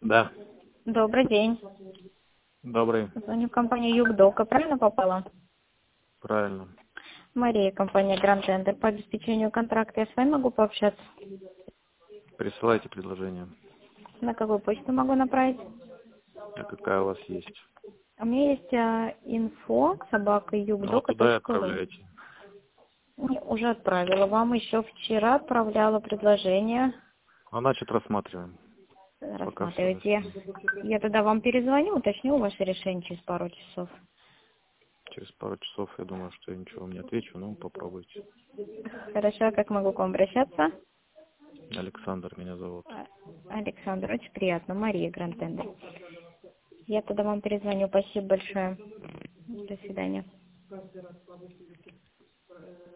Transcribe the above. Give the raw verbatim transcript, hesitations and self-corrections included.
Да, Добрый день. добрый, Звоню в компанию Югдок. Правильно попала? правильно. Мария, компания Grand Tender. По обеспечению контракта я с вами могу пообщаться? Присылайте предложение. На какую почту могу направить? А какая у вас есть? У меня есть а, инфо собака Ну, вот югдока туда и точка ру. отправляйте. Уже отправила. Вам еще вчера отправляла предложение. Ну, значит, рассматриваем. Пока все до Рассматривайте. свидания. Я тогда вам перезвоню, уточню ваше решение через пару часов. Через пару часов, я думаю, что я ничего вам не отвечу, но попробуйте. Хорошо, как могу к вам обращаться? Александр меня зовут. А, Александр, очень приятно. Мария Grand Tender. Я тогда вам перезвоню. Спасибо большое. До свидания.